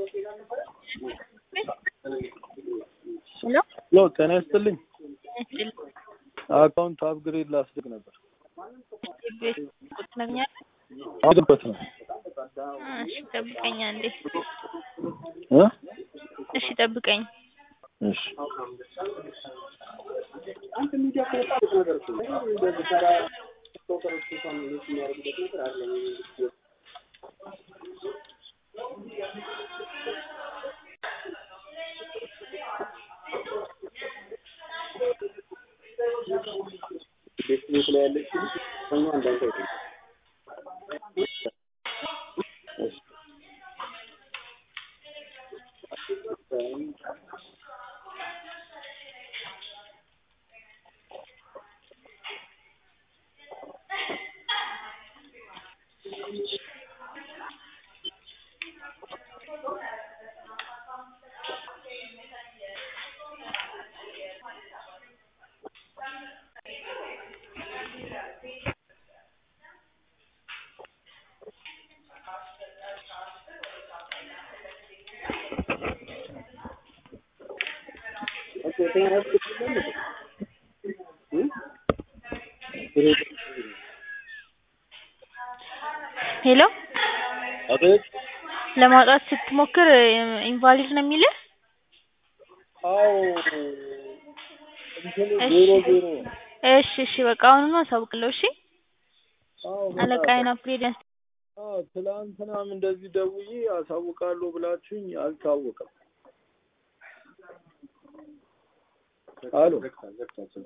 Hello? Hello, can I still link? Account upgrade last week never. Other person. Huh? Yes. Hello? Abed? ለማውጣት ስትሞክር ኢንቫሊድ ነው የሚልህ? እሺ በቃ አሁን አሳውቅልህ እሺ አለቃዬን አፕግሬድ ትላንትናም እንደዚህ ደውዬ አሳውቃለሁ ብላችሁኝ አልታወቀም። አሎ